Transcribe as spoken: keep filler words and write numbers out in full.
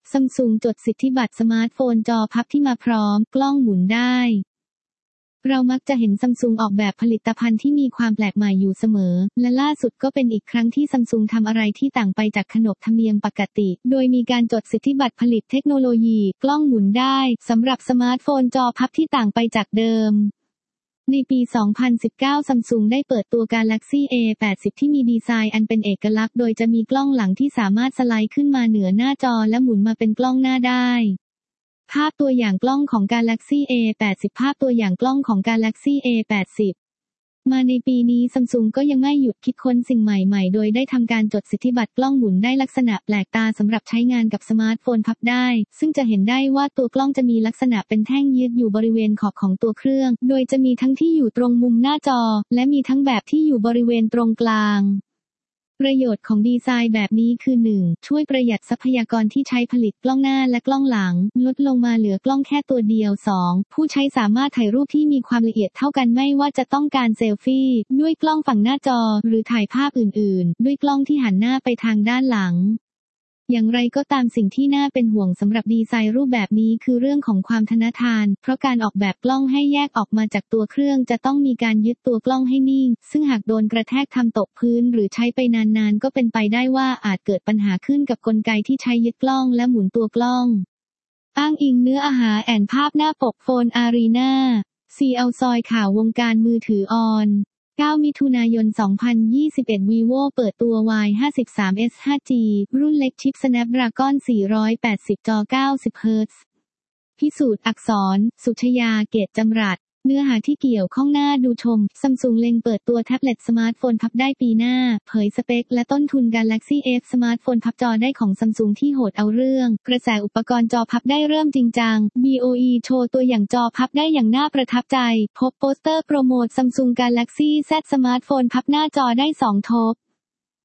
Samsung จดสิทธิบัตรสมาร์ทโฟนจอพับที่มาพร้อมกล้องหมุนได้เรามักจะเห็น Samsung ออกแบบผลิตภัณฑ์ที่มีความแปลกใหม่อยู่เสมอและล่าสุดก็เป็นอีกครั้งที่ Samsung ทำอะไรที่ต่างไปจากขนบธรรมเนียมปกติโดยมีการจดสิทธิบัตรผลิตเทคโนโลยีกล้องหมุนได้สำหรับสมาร์ทโฟนจอพับที่ต่างไปจากเดิมในปี สองพันสิบเก้า Samsung ได้เปิดตัว Galaxy เอ แปดสิบ ที่มีดีไซน์อันเป็นเอกลักษณ์โดยจะมีกล้องหลังที่สามารถสไลด์ขึ้นมาเหนือหน้าจอและหมุนมาเป็นกล้องหน้าได้ภาพตัวอย่างกล้องของ Galaxy เอ แปดสิบ ภาพตัวอย่างกล้องของ Galaxy เอ แปดสิบ มาในปีนี้ Samsung ก็ยังไม่หยุดคิดค้นสิ่งใหม่ๆโดยได้ทำการจดสิทธิบัตรกล้องหมุนได้ลักษณะแปลกตาสำหรับใช้งานกับสมาร์ทโฟนพับได้ซึ่งจะเห็นได้ว่าตัวกล้องจะมีลักษณะเป็นแท่งยืดอยู่บริเวณขอบของตัวเครื่องโดยจะมีทั้งที่อยู่ตรงมุมหน้าจอและมีทั้งแบบที่อยู่บริเวณตรงกลางประโยชน์ของดีไซน์แบบนี้คือ หนึ่ง ช่วยประหยัดทรัพยากรที่ใช้ผลิตกล้องหน้าและกล้องหลังลดลงมาเหลือกล้องแค่ตัวเดียว สอง ผู้ใช้สามารถถ่ายรูปที่มีความละเอียดเท่ากันไม่ว่าจะต้องการเซลฟี่ด้วยกล้องฝั่งหน้าจอหรือถ่ายภาพอื่นๆด้วยกล้องที่หันหน้าไปทางด้านหลังอย่างไรก็ตามสิ่งที่น่าเป็นห่วงสำหรับดีไซน์รูปแบบนี้คือเรื่องของความทนทานเพราะการออกแบบกล้องให้แยกออกมาจากตัวเครื่องจะต้องมีการยึดตัวกล้องให้นิ่งซึ่งหากโดนกระแทกทำตกพื้นหรือใช้ไปนานๆก็เป็นไปได้ว่าอาจเกิดปัญหาขึ้นกับกลไกที่ใช้ยึดกล้องและหมุนตัวกล้องอ้างอิงเนื้ออาหารแอนภาพหน้าปกโฟนอารีนาซีเอาซอยข่าววงการมือถือออนเก้ามิถุนายนสองพันยี่สิบเอ็ด Vivo เปิดตัว วาย ห้าสิบสาม เอส ห้าจี รุ่นเล็กชิป Snapdragon สี่ร้อยแปดสิบ จอ เก้าสิบ เฮิรตซ์ พิสูจน์อักษร สุชยา เกตจำรัดเนื้อหาที่เกี่ยวข้องหน้าดูชม Samsung เล็งเปิดตัวแท็บเล็ตสมาร์ทโฟนพับได้ปีหน้าเผยสเปคและต้นทุน Galaxy F สมาร์ทโฟนพับจอได้ของ Samsung ที่โหดเอาเรื่องกระแสอุปกรณ์จอพับได้เริ่มจริงจัง บี โอ อี โชว์ตัวอย่างจอพับได้อย่างน่าประทับใจพบโปสเตอร์โปรโมท Samsung Galaxy Z สมาร์ทโฟนพับหน้าจอได้สองทบ